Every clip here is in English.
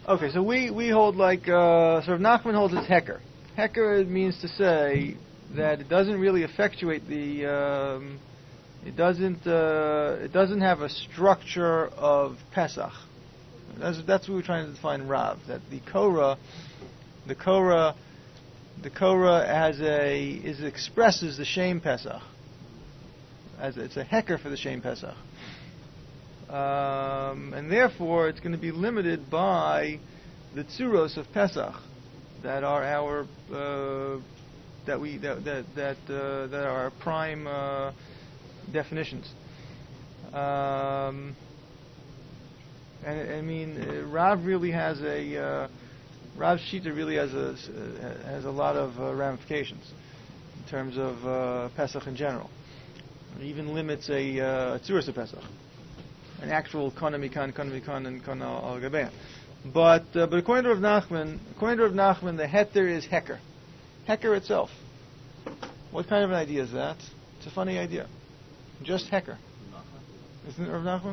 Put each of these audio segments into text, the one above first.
Okay, so we hold like sort of Nachman holds it's hecker. Hecker means to say that it doesn't really effectuate the it doesn't have a structure of Pesach. That's what we're trying to define Rav. That the Korah expresses the Shem Pesach. It's a hecker for the Shem Pesach. And therefore it's going to be limited by the tzuros of Pesach that are our that are our prime definitions. And I mean, Rav really has Rav's Shita really has a lot of ramifications in terms of Pesach in general. It even limits a tzuros of Pesach, an actual kana mikan, and kana al gabein. But according to Rav Nachman, the heter is hecker. Hecker itself. What kind of an idea is that? It's a funny idea. Just hecker. Isn't it Rav Nachman?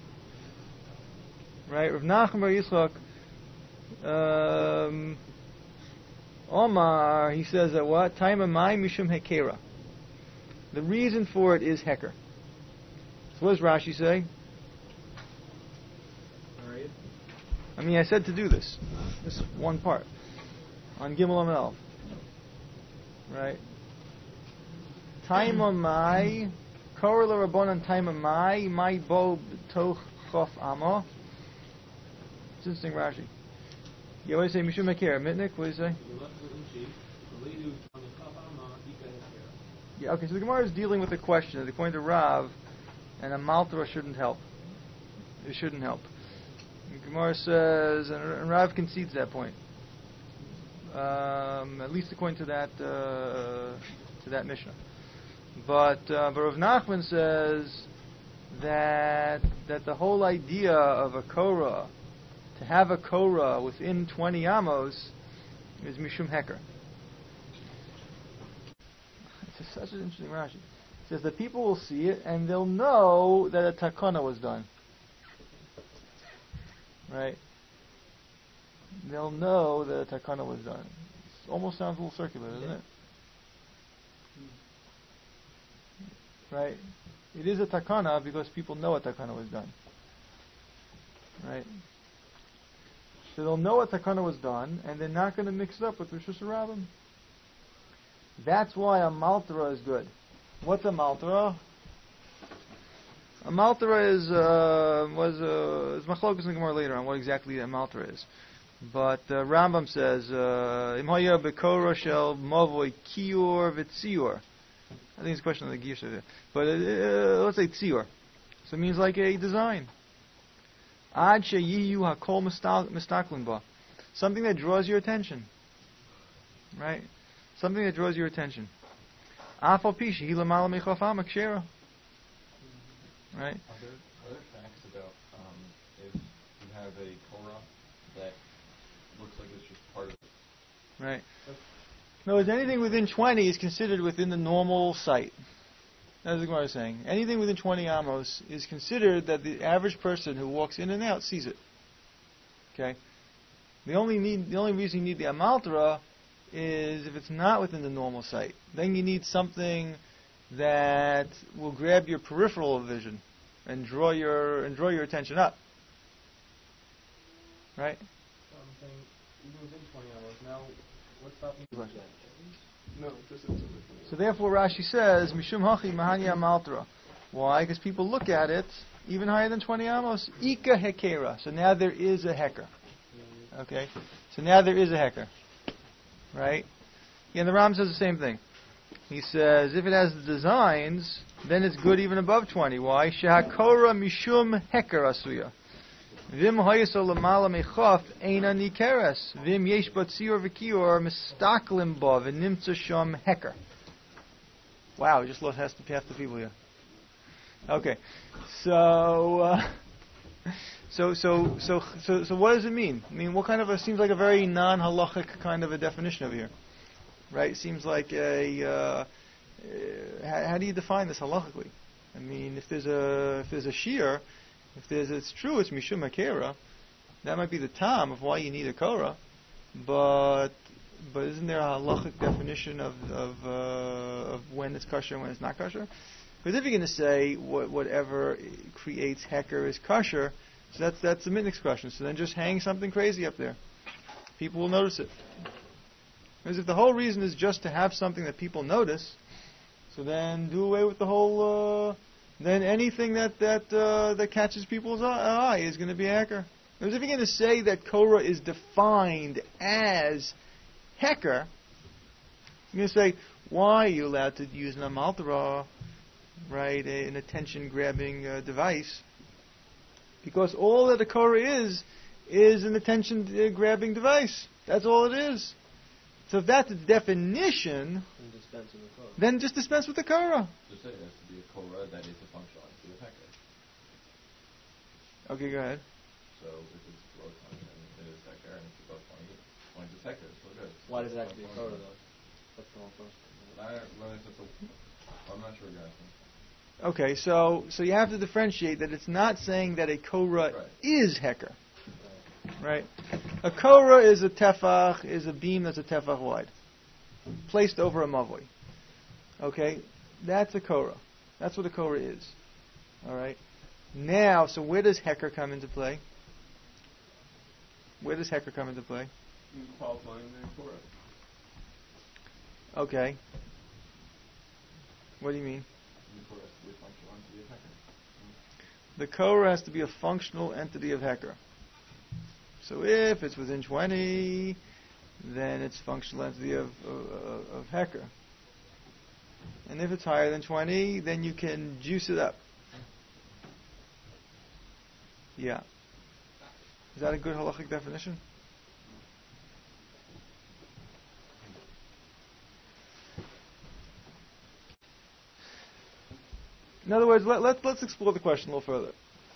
Right? Rav Nachman bar Yitzchak, Omar, he says that what? Taima mai mishum hekera. The reason for it is hecker. So what does Rashi say? I mean, I said to do this. This one part. On Gimel Amud Aleph. Right? Taima mai, Korah l'Rabbanan taima mai bo b'toch chof amo. It's interesting, Rashi. You always say Mishum Hekera. Mitnik, what do you say? Yeah, okay, so the Gemara is dealing with the question that according to Rav, and a Maltara shouldn't help. It shouldn't help. The Gemara says, and Rav concedes that point. At least according to that Mishnah. But Rav Nachman says that the whole idea of a Korah, to have a Korah within 20 amos, is Mishum Heker. It's such an interesting Rashi. It says that people will see it and they'll know that a takana was done. Right? They'll know that a takana was done. It almost sounds a little circular, doesn't it? Right? It is a takana because people know a takana was done. Right? So they'll know a takana was done, and they're not going to mix it up with Rosh Hashanah. That's why a maltara is good. What's a maltara? A maltara is machlokas in the Gemara later on what exactly a maltara is. But Rambam says im haya bekora shel mavoi kior v'tzior. I think it's a question of the Gisha there. But let's say tzior. So it means like a design. Ad sheyiyu hakol mistaklin ba. Something that draws your attention. Right? Something that draws your attention. Afal pishi hi lamala mechafam akshera. Right? Are there facts about if you have a Korah that looks like it's just part of it? Right. No, anything within 20 is considered within the normal site. That's what I was saying. Anything within 20 amos is considered that the average person who walks in and out sees it. Okay? The only reason you need the amaltara is if it's not within the normal site. Then you need something that will grab your peripheral vision and draw your attention up. Right? So I'm saying, even within 20 hours, now, what's stopping you? No, just so therefore Rashi says, Mishum Hachi Mahani Amaltara. Why? Because people look at it, even higher than 20 amos, Ika Hekera. So now there is a hecker. Okay? So now there is a hecker. Right? Yeah, and the Ram says the same thing. He says, if it has the designs, then it's good even above 20. Why? Shehakora Mishum Heker Asuya. Vim Hayasa Lamala Mechaf Eina Nikeres. Vim Yesh Batzior Vikior Mistaklim Ba V'Nimtza Sham Heker. Wow, we just lost half the people here. Okay. So what does it mean? I mean, what kind of seems like a very non-halachic kind of a definition over here. Right? Seems like how do you define this halachically? I mean, if there's a shear, it's true, it's Mishum Akera, That might be the time of why you need a Korah, but isn't there a halachic definition of when it's kosher and when it's not kosher? Because if you're going to say whatever creates heker is kosher, so that's the mitnick's question. So then just hang something crazy up there. People will notice it. Because if the whole reason is just to have something that people notice, so then do away with the whole. Then anything that catches people's eye is going to be heker. Because if you're going to say that Korah is defined as heker, you're going to say, why are you allowed to use an amaltara, right, an attention-grabbing device? Because all that a Korah is an attention-grabbing device. That's all it is. So if that's its definition, then just dispense with the Korah. Just say it has to be a Korah that is a functional entity of heker. Okay, go ahead. So if it's below 20, then it is heker, and if it's above 20, it's heker. So good. Why does it have to be a Korah, though? That's the whole question. I'm not sure, guys. Okay, so you have to differentiate that it's not saying that a Korah is heker. Right? A Korah is a tefach, is a beam that's a tefach wide, placed over a mavoi. Okay? That's a Korah. That's what a Korah is. Alright? Now, so where does heker come into play? Where does heker come into play? Qualifying the Korah. Okay. What do you mean? The Korah has to be a functional entity of heker. So if it's within 20, then it's functional entity of heker. And if it's higher than 20, then you can juice it up. Yeah. Is that a good halachic definition? In other words, let's explore the question a little further.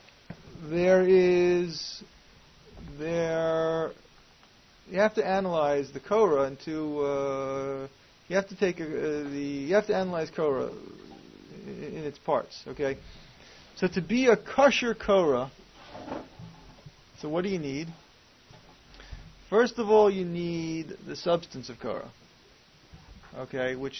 You have to analyze the Korah into. You have to analyze Korah in its parts. Okay, so to be a kosher Korah, so what do you need? First of all, you need the substance of Korah. Okay, which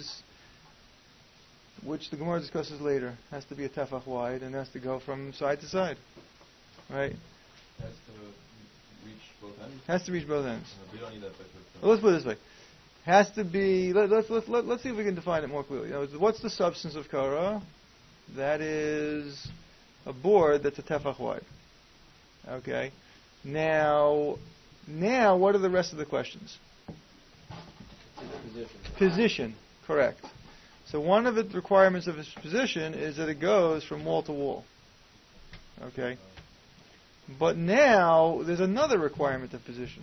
the Gemara discusses later, has to be a tefach wide and has to go from side to side, right? Has to reach both ends. Has to reach both ends. We don't need that picture. Well, let's put it this way: has to be. Let's see if we can define it more clearly. What's the substance of Korah? That is a board that's a tefach wide. Okay. Now, what are the rest of the questions? Position. Correct. So one of the requirements of its position is that it goes from wall to wall. Okay? But now, there's another requirement of position.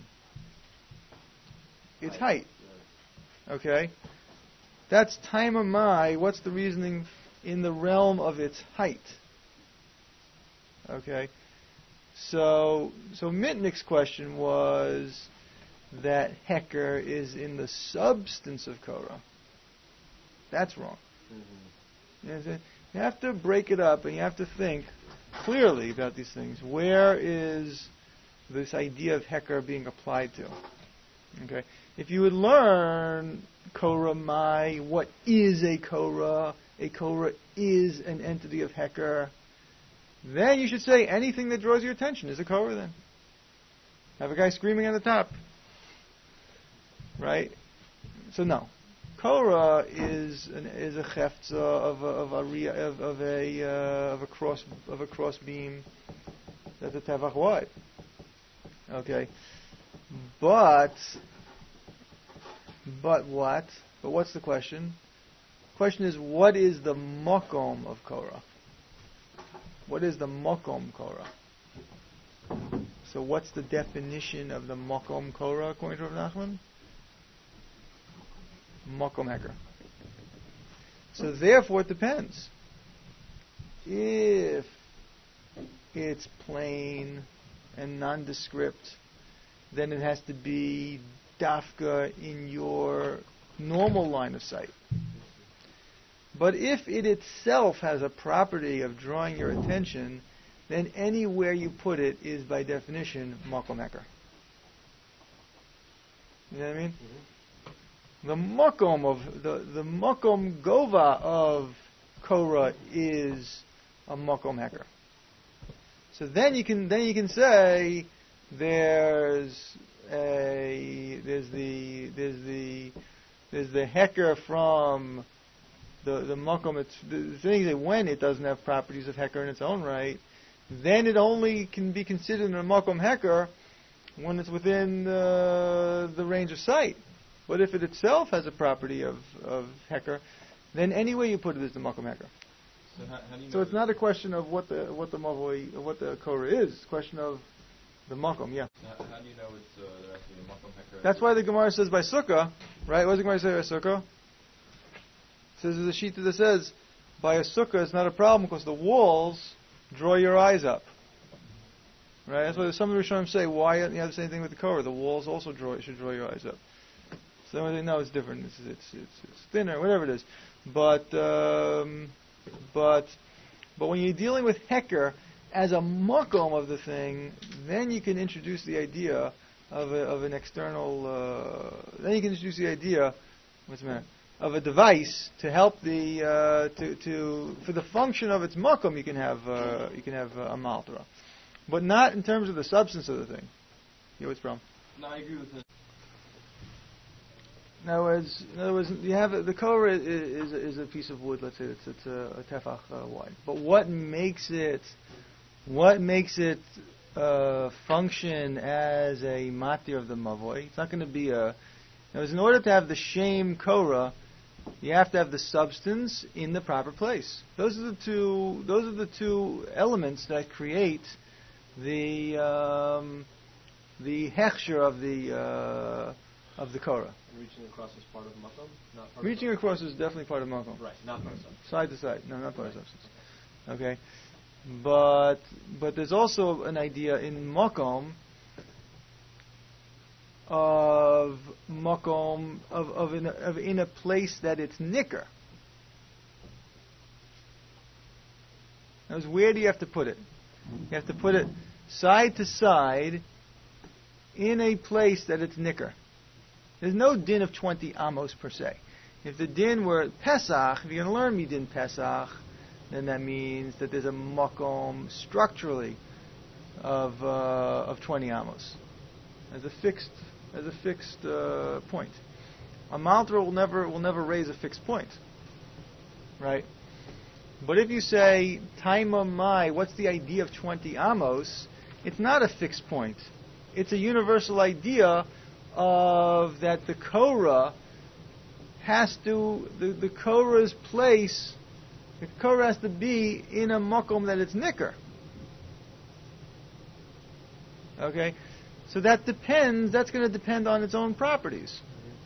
It's height. Okay? That's taimamai. What's the reasoning in the realm of its height? Okay? So Mitnick's question was that heker is in the substance of Korah. That's wrong. Mm-hmm. You have to break it up and you have to think clearly about these things. Where is this idea of heker being applied to? Okay. If you would learn Korah Mai, what is a Korah is an entity of heker, then you should say anything that draws your attention is a Korah then. Have a guy screaming at the top. Right? So no. Korah is a cheftza of a cross beam that's a tefach wide. Okay, but what? But what's the question? The question is, what is the makom of Korah? What is the makom Korah? So what's the definition of the makom Korah according to Rav Nachman? Makom heker. So therefore it depends. If it's plain and nondescript, then it has to be dafka in your normal line of sight. But if it itself has a property of drawing your attention, then anywhere you put it is by definition makom heker. You know what I mean? Mm-hmm. The makom of the makom gova of Korah is a makom heker. So then you can say there's the heker from the makom. The thing is that when it doesn't have properties of heker in its own right, then it only can be considered a makom heker when it's within the range of sight. But if it itself has a property of heker, then any way you put it is the makom heker. So, how do you So know it's not a question of what the Korah is. It's a question of the makom. Yeah. How do you know it's there has to be a makom heker? That's why the Gemara says by sukkah, right? What does the Gemara say by sukkah? It says there's a sheet that says by a sukkah it's not a problem because the walls draw your eyes up. Right? That's why some of the Rishonim say why you have the same thing with the Korah. The walls also should draw your eyes up. So they know it's different. It's thinner, whatever it is. But when you're dealing with heker as a makom of the thing, then you can introduce the idea of an external. Then you can introduce the idea, what's the matter, of a device to help the for the function of its makom. You can have a maltra, but not in terms of the substance of the thing. You know what's the problem? No, I agree with that. In other words, you have the Korah is a piece of wood. Let's say it's a tefach wide. But what makes it function as a matir of the mavoi? It's not going to be a. In order to have the shem Korah, you have to have the substance in the proper place. Those are the two elements that create the hechsher of the Korah. Reaching across is part of makom, not part Reaching of across is definitely part of makom. Right, not part of substance. Side to side. No, not part of substance. Okay. But there's also an idea in makom of in a place that it's nicker. Now, where do you have to put it? You have to put it side to side in a place that it's nicker. There's no din of 20 amos per se. If the din were Pesach, if you're going to learn midin Pesach, then that means that there's a makom structurally of 20 amos as a fixed point. A maltra will never raise a fixed point, right? But if you say taima mai, what's the idea of 20 amos? It's not a fixed point. It's a universal idea of that the Korah has to the Korah's place. The Korah has to be in a makom that it's nicker. Okay, so that depends. That's going to depend on its own properties.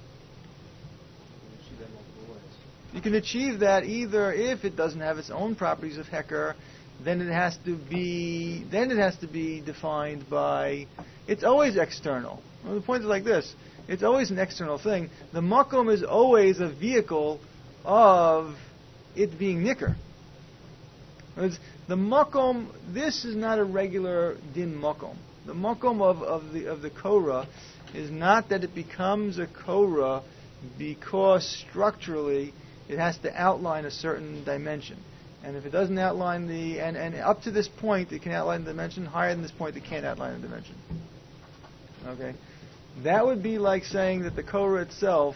You can achieve that either if it doesn't have its own properties of heker, then it has to be defined by. It's always external. Well, the point is like this: it's always an external thing. The makom is always a vehicle of it being nicker. The makom. This is not a regular din makom. The makom of the Korah is not that it becomes a Korah because structurally it has to outline a certain dimension. And if it doesn't outline and up to this point it can outline the dimension, higher than this point it can't outline the dimension. Okay? That would be like saying that the Korah itself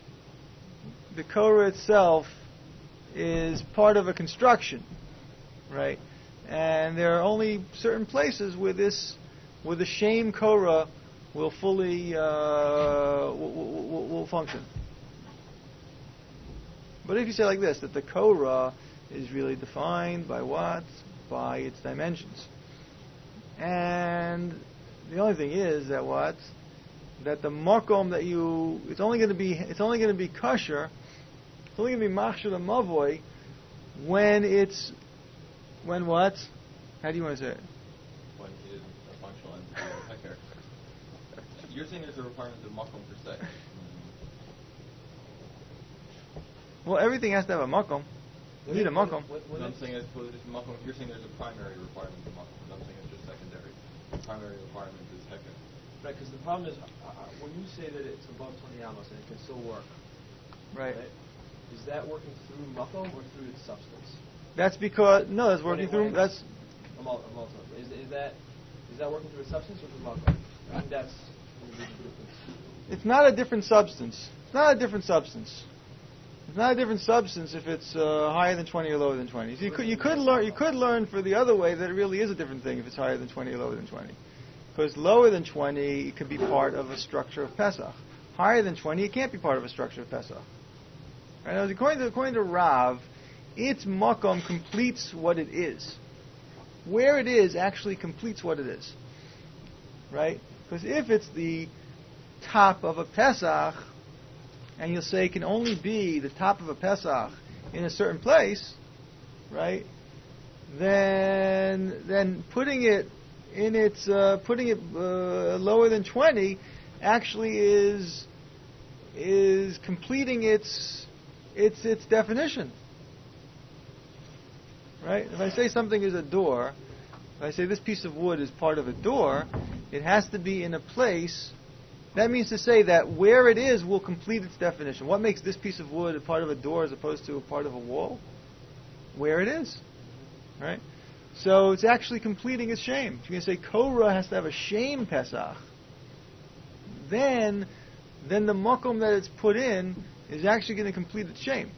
is part of a construction, right? And there are only certain places where the shem Korah will fully will function. But if you say like this, that the Korah is really defined by what? By its dimensions. And the only thing is that what? That the makom that it's only going to be kosher, it's only going to be machshir the mavoi when what? How do you want to say it? When it is a functional entity of heker. You're saying there's a requirement of makom per se. Well, everything has to have a makom. You need a makom. What I'm saying is, you're saying there's a primary requirement for makom, and I'm saying it's just secondary. The primary requirement is heka. Right, because the problem is, when you say that it's above 20 amos and it can still work, Right. is that working through makom or through its substance? That's because no, that's working through. That's Is that working through its substance or through makom? I think that's the difference. it's not a different substance. It's not a different substance. It's not a different substance if it's higher than 20 or lower than 20. So you could learn for the other way that it really is a different thing if it's higher than 20 or lower than 20. Because lower than 20, it could be part of a structure of Pesach. Higher than 20, it can't be part of a structure of Pesach. Right? Now, according to Rav, its makom completes what it is. Where it is actually completes what it is. Right? Because if it's the top of a Pesach, and you'll say it can only be the top of a Pesach in a certain place, right? Then putting it in its lower than 20 actually is completing its definition, right? If I say something is a door, if I say this piece of wood is part of a door, it has to be in a place. That means to say that where it is will complete its definition. What makes this piece of wood a part of a door as opposed to a part of a wall? Where it is, right? So it's actually completing its shame. You're going to say Korah has to have a shame Pesach. Then the makom that it's put in is actually going to complete its shame.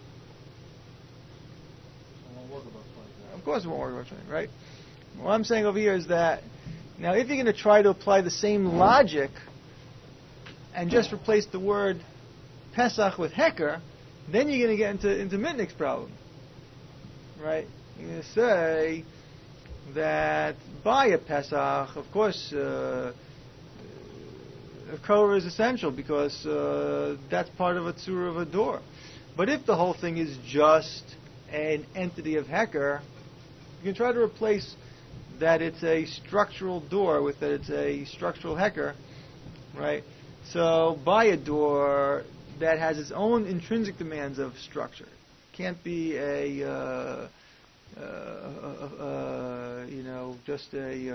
Of course it won't work about 20, right? What I'm saying over here is that now if you're going to try to apply the same logic and just replace the word Pesach with Heker, then you're going to get into Mitnick's problem. Right? You're going to say that by a Pesach, of course, Korah is essential because that's part of a tzura of a door. But if the whole thing is just an entity of Heker, you can try to replace that it's a structural door with that it's a structural Heker, right? So by a door that has its own intrinsic demands of structure. Can't be just a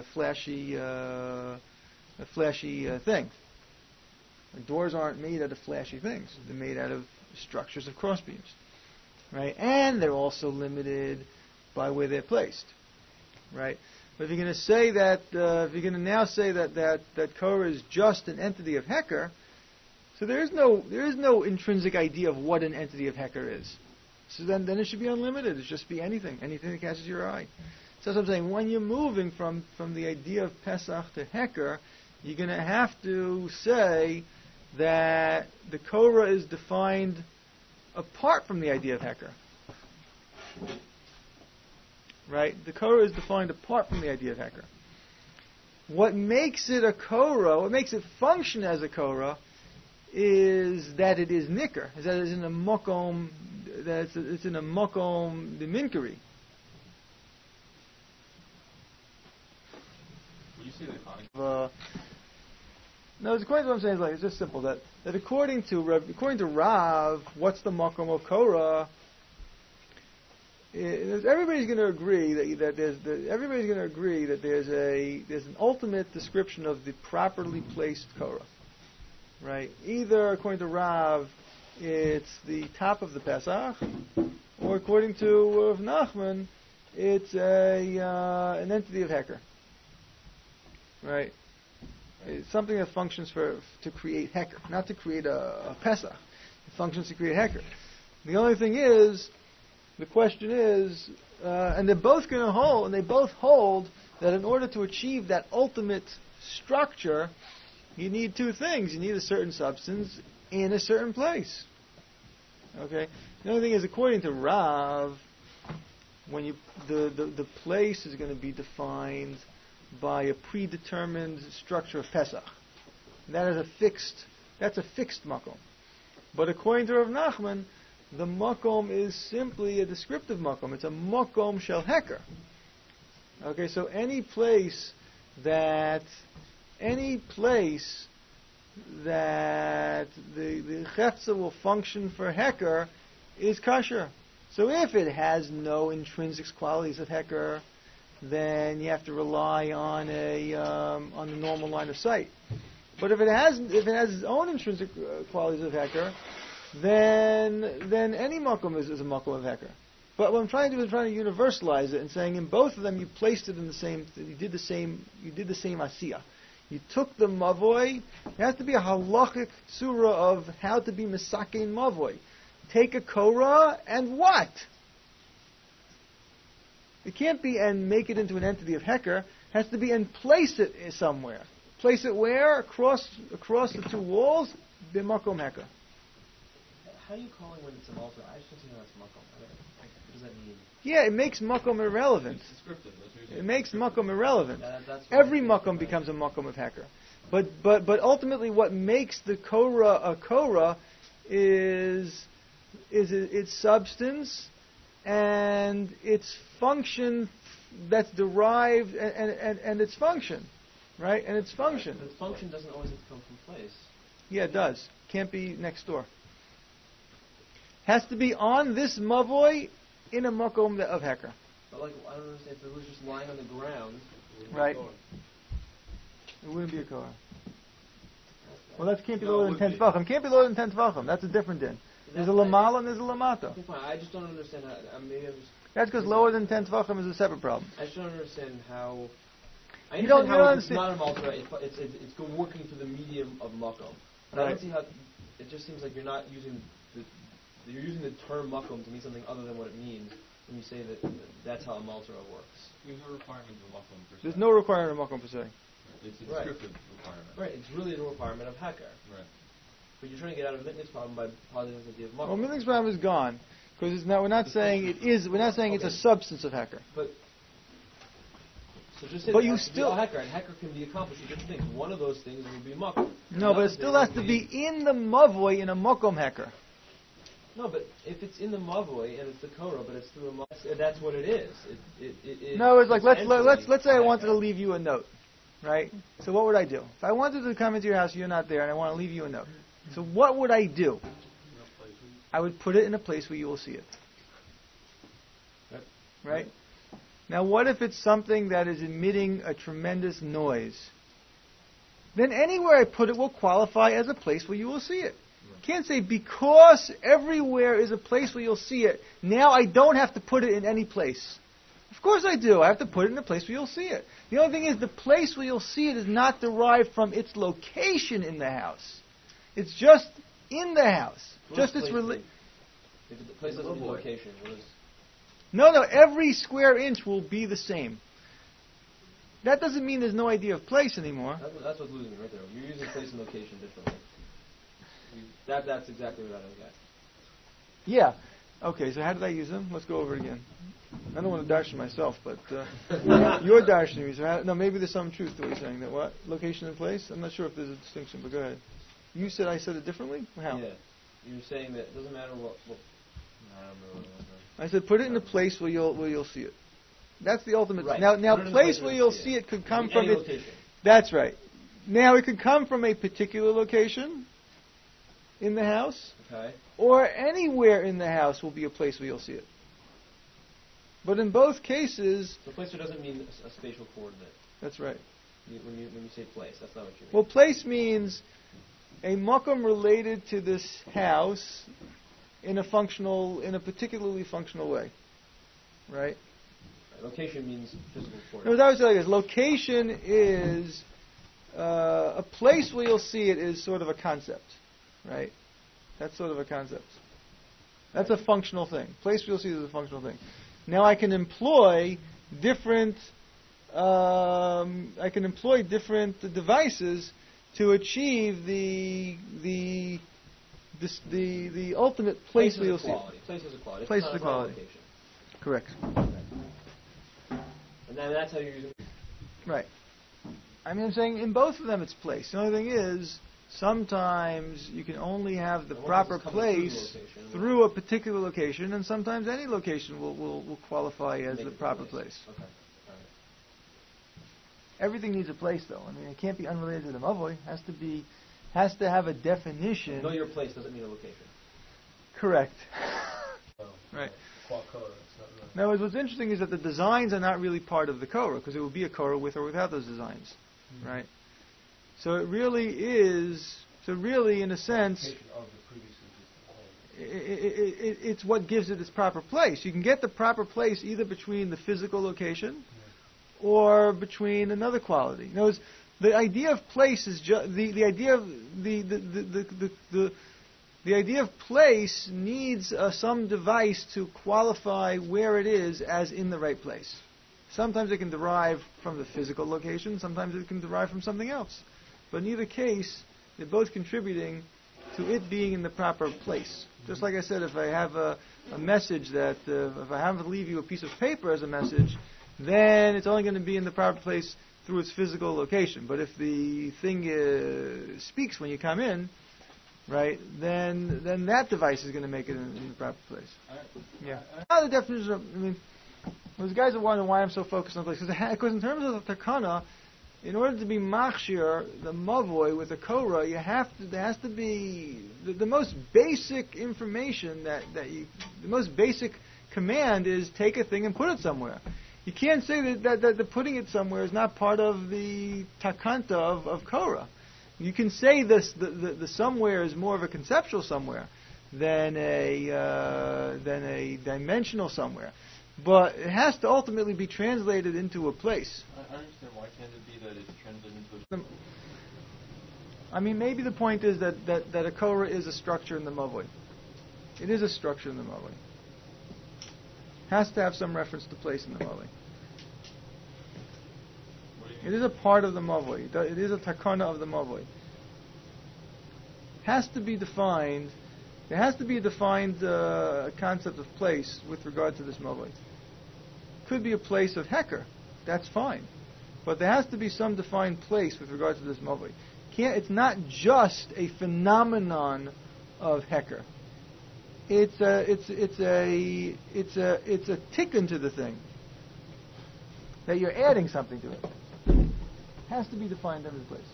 flashy thing. Doors aren't made out of flashy things. They're made out of structures of crossbeams, right? And they're also limited by where they're placed, right? But if you're going to say that, if you're going to now say that Korah is just an entity of Heker, so there is no intrinsic idea of what an entity of Heker is. So then it should be unlimited. It should just be anything that catches your eye. So that's what I'm saying. When you're moving from the idea of Pesach to Heker, you're going to have to say that the Korah is defined apart from the idea of Heker. Right? The Korah is defined apart from the idea of Heker. What makes it a Korah, what makes it function as a Korah, is that it is Nicker, is that it's in a Mokom, that it's in a Mokom the Minkari. You see the no, it's according to what I'm saying. It's just simple that according to Rav, what's the Mokom of Korah? Everybody's going to agree that there's an ultimate description of the properly placed Korah, right? Either according to Rav, it's the top of the Pesach, or according to Rav Nachman, it's an entity of Heker, right? It's something that functions to create Heker, not to create a Pesach. It functions to create Heker. The only thing is, the question is, and they're both going to hold, and they both hold that in order to achieve that ultimate structure, you need two things. You need a certain substance in a certain place. Okay. The only thing is, according to Rav, when the place is going to be defined by a predetermined structure of Pesach. That's a fixed makom. But according to Rav Nachman, the makom is simply a descriptive makom. It's a makom shel Heker. Okay, so any place that the chefza will function for Heker is kosher. So if it has no intrinsic qualities of Hecker, then you have to rely on the normal line of sight. But if it has its own intrinsic qualities of Hecker, then any makom is a makom of Hecker. But what I'm trying to do is trying to universalize it and saying in both of them you placed it in the same. You did the same asiyah. You took the mavoy. It has to be a halachic surah of how to be misakein mavoy. Take a korah and what? It can't be and make it into an entity of Hecker. It has to be and place it somewhere. Place it where? Across the two walls? B'makom Hecker. How are you calling when it's a maltra? I just don't see how it's makom. What does that mean? Yeah, it makes makom irrelevant. It's descriptive. That's what you're saying. It makes makom irrelevant. That's Every makom becomes a makom of Hecker. But ultimately what makes the korah a korah is its substance and its function that's derived and its function, right? And its function. But function doesn't always have to come from place. Yeah, it does. Can't be next door. Has to be on this mavoy in a makom of Hecker. But I don't understand, if it was just lying on the ground, Right. It wouldn't be a korah. Well, that can't be lower than 10 tvachim. Can't be lower than 10 tvachim. That's a different din. There's a lamala and there's a lamata. Okay, fine. I just don't understand how. Maybe I'm just. That's because lower than 10 tvachim is a separate problem. I just don't understand how. I You don't understand how it's understand. not a maltra. It's working through the medium of makom. But I Right. don't see how. It just seems like you're not using you're using the term makom to mean something other than what it means when you say that that's how a maltra works. There's no requirement of makom per se. There's no requirement of makom per se. It's a Right. descriptive requirement. Right. It's really a requirement of Hecker. Right. But you're trying to get out of Mitnick's problem by positing the idea of makom. Well, Milling's problem is gone because we're not saying it is. We're not saying it's a substance of Hecker. But so just say But that you it has to be still- a Hecker, and Hecker can be accomplished with different things. One of those things would be makom. No, but it still has to be in the mavoy in a makom Hecker. No, but if it's in the mavoy and it's the korah, but it's through a mavoy, that's what it is. No, it's like let's entity say I wanted to Hecker. leave you a note, right? So what would I do if I wanted to come into your house? You're not there, and I want to leave you a note. So what would I do? I would put it in a place where you will see it. Yep. Right? Now, what if it's something that is emitting a tremendous noise? Then anywhere I put it will qualify as a place where you will see it. Can't say because everywhere is a place where you'll see it, now I don't have to put it in any place. Of course I do. I have to put it in a place where you'll see it. The only thing is the place where you'll see it is not derived from its location in the house. It's just in the house. What Just does its place rela- mean? If the place doesn't mean location, what is... No, every square inch will be the same. That doesn't mean there's no idea of place anymore. That's what's losing me right there. You're using place and location differently. That's exactly what I don't get. Yeah. Okay, so how did I use them? Let's go over it again. I don't want to darshan myself, but you're darshaning me. So no, maybe there's some truth to what you're saying. That what? Location and place? I'm not sure if there's a distinction, but go ahead. You said I said it differently? How? Yeah. You're saying that it doesn't matter what I don't remember what it was. I said put it in a place where you'll see it. That's the ultimate. Right. Now Put it in a place place where where you'll you'll see see it could come Any from it. location. That's right. Now it could come from a particular location in the house, Okay. or anywhere in the house will be a place where you'll see it. But in both cases, So placer doesn't mean a spatial coordinate. that's right. When you say place, that's not what you mean. Well, place means a makom related to this house in a particularly functional way, right? Location means physical No, coordinate. that was like this. Location is a place where you'll see it is sort of a concept, right? That's sort of a concept. That's a functional thing. Place where you'll see it is a functional thing. Now I can employ different devices to achieve the ultimate place where you'll see it. Place is a quality. Place It's is a not quality. location. Correct. And then that's how you're using. Right. I mean, I'm saying in both of them it's place. The only thing is, sometimes you can only have the And one proper is coming through the place location. through a particular location, and sometimes any location will qualify as Make the it proper place. Okay. All right. Everything needs a place, though. I mean, it can't be unrelated to the mavoy. Has to have a definition. Know your place doesn't mean a location. Correct. Oh, Right. qua Korah. It's not really. Now, what's interesting is that the designs are not really part of the Korah, because it would be a Korah with or without those designs, right? So it really is. So really, in a sense, Of the previously existing home. it's what gives it its proper place. You can get the proper place either between the physical location or between another quality. In other words, the idea of place is the idea of the idea of place needs some device to qualify where it is as in the right place. Sometimes it can derive from the physical location, sometimes it can derive from something else. But in either case, they're both contributing to it being in the proper place. Just like I said, if I have a message that, if I have to leave you a piece of paper as a message, then it's only going to be in the proper place through its physical location. But if the thing speaks when you come in, right, then that device is going to make it in the proper place. Yeah. Now the definition of, those guys are wondering why I'm so focused on place. Because in terms of the takana, in order to be machshir, the mavoi with the korah, there has to be the most basic information the most basic command is take a thing and put it somewhere. You can't say that the putting it somewhere is not part of the takanta of korah. You can say the somewhere is more of a conceptual somewhere than a dimensional somewhere. But it has to ultimately be translated into a place. I understand. Why can't it be that it's translated into a... Maybe the point is that a korah is a structure in the mavoi. It is a structure in the mavoi. Has to have some reference to place in the mavoi. It is a part of the mavoi. It is a takana of the mavoi. Has to be defined. There has to be a defined concept of place with regard to this mavoi. Could be a place of heker. That's fine. But there has to be some defined place with regard to this mavoi. It's not just a phenomenon of heker. It's a tikkun to the thing. That you're adding something to it. Has to be defined every place.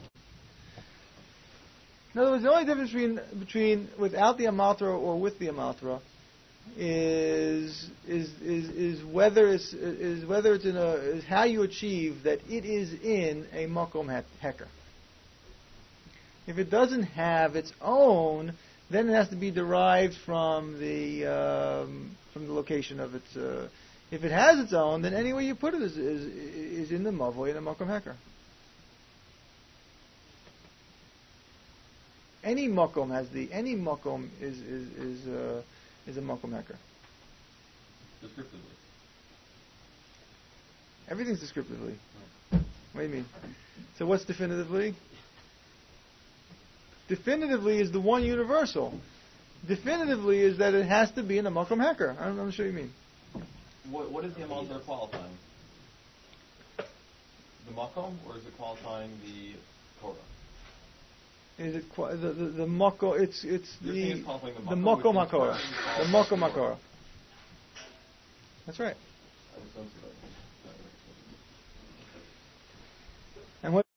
In other words, the only difference between without the amaltara or with the amaltara is whether it's how you achieve that it is in a makom heker. If it doesn't have its own, then it has to be derived from the location of its. If it has its own, then anywhere you put it is in the mavoi in a makom heker. Any makom is a makom heker. Descriptively. Everything's descriptively. What do you mean? So what's definitively? Definitively is the one universal. Definitively is that it has to be in a makom heker. I'm not sure what you mean. What is the amaltara qualifying? The makom, or is it qualifying the korah? Is it the mako? It's the makom hakora. The makom hakora. That's right. I just don't see that. And what?